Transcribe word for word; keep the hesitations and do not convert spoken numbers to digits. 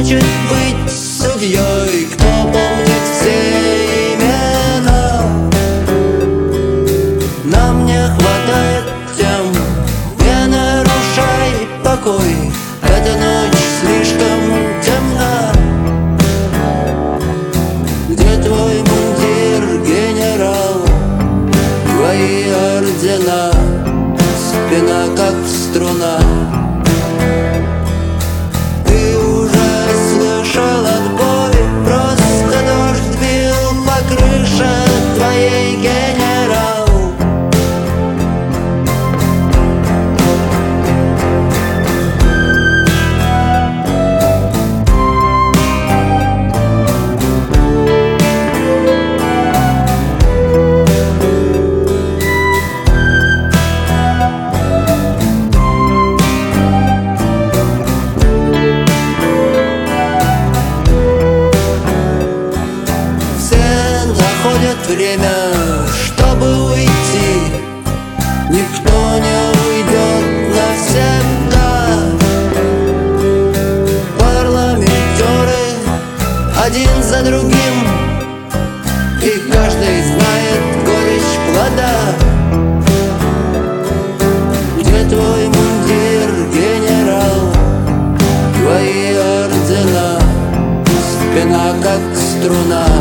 значит быть судьей? Кто помнит все имена? Нам не хватает тем. Не нарушай покой, эта ночь слишком темна. Где твой мундир, генерал? Твои ордена, спина как струна. Ты уже слышал отбой, просто дождь бил по крыше твоей, генерал. Время, чтобы уйти, никто не уйдет навсегда. Парламентеры один за другим, и каждый знает горечь плода. Где твой мундир, генерал? Твои ордена, спина как струна.